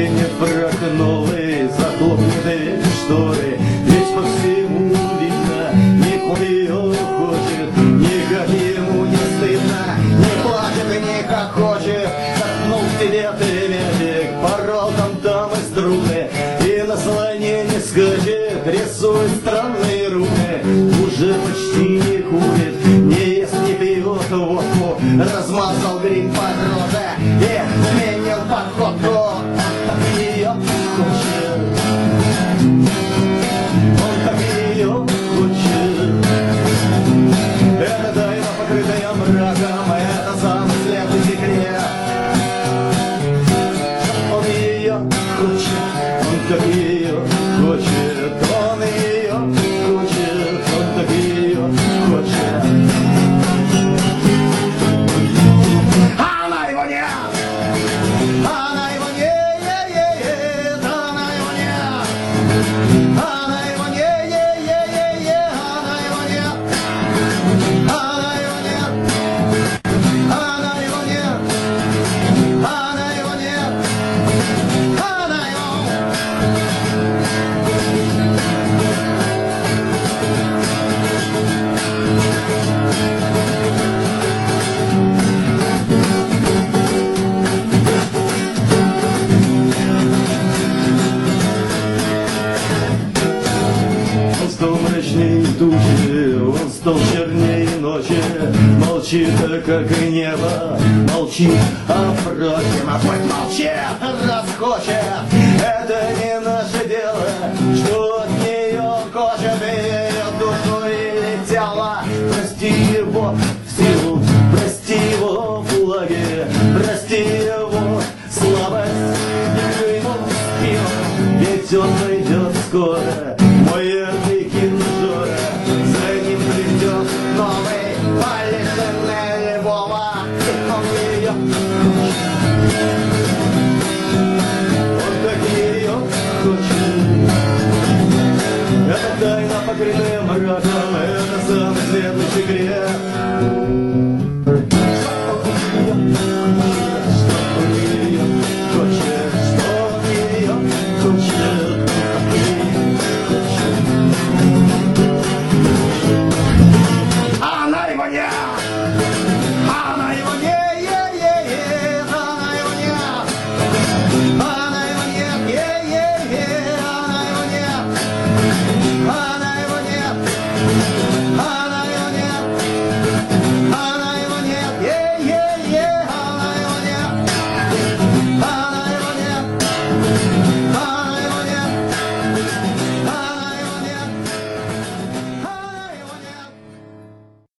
Наденет фрак новый, захлопнет эти шторы, ведь по всему видно, никуда ее хочет, никак ему не стыдно, не плачет и не хохочет. Шагнул к тебе ты, медик, порол там из трубы, и на слоне не скачет, рисует странные руны. Уже почти не курит, не ест, не пьет водку, размазал грим по розе и сменил походку. Так ее хочет, он так ее хочет. Это тайна, покрытая мраком, это самый светлый секрет. Он ее хочет, он так ее хочет, он ее хочет, он так ее хочет. Она его нет! Она его нет! Она его нет! Она его нет! Она его нет! Она его нет! Она его нет! Она его нет! Она его! Он стал мрачней тучи, он стал черней ночи, молчит, как и небо, молчит, а впрочем, а пусть молчит, раз хочет. Это не наше дело, что от нее он хочет, ее душу или тело. Прости его в силу, прости его в влаге, прости его слабость, держи ему в спину, ведь он придет скоро. Мой верный кинжора, за ним придет новый полишенный Вова. Он ее он так ее хочет. Это тайна, покрытая мраком, это самый светлый секрет. Что он ее хочет, что он ее хочет. Она его нет!